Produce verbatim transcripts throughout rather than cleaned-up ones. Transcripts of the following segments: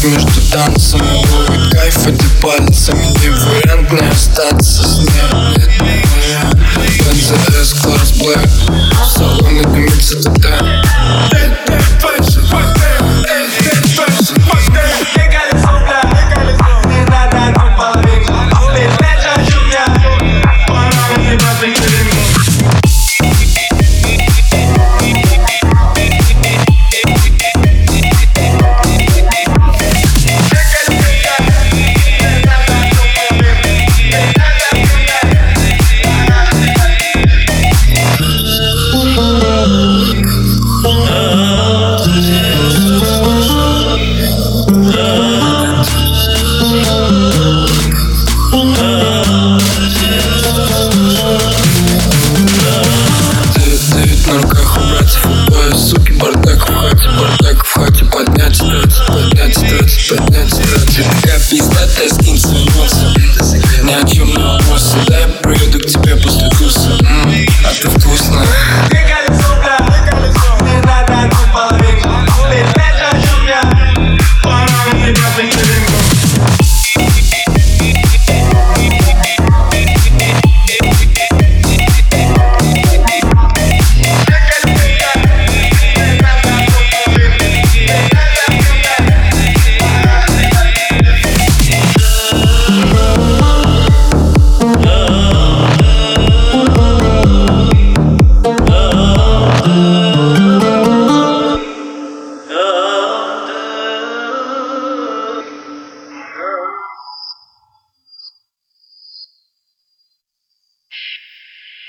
Бег между танцами, ловит кайф эти пальцами. Не вариант не остаться с ней. Нет, не вариант. Бенза S-класс Black, в салоне дымится ТТ. Суки, бардак в хате, бардак в хате. Поднять стресс, поднять стресс, поднять стресс. Ты такая пиздатая, скинь свой нос. Ни о чем не вопросы. Дай я приеду к тебе после туса. М-м, а ты вкусная.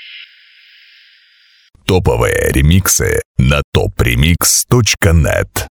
Топовые ремиксы на топ ремикс точка нет.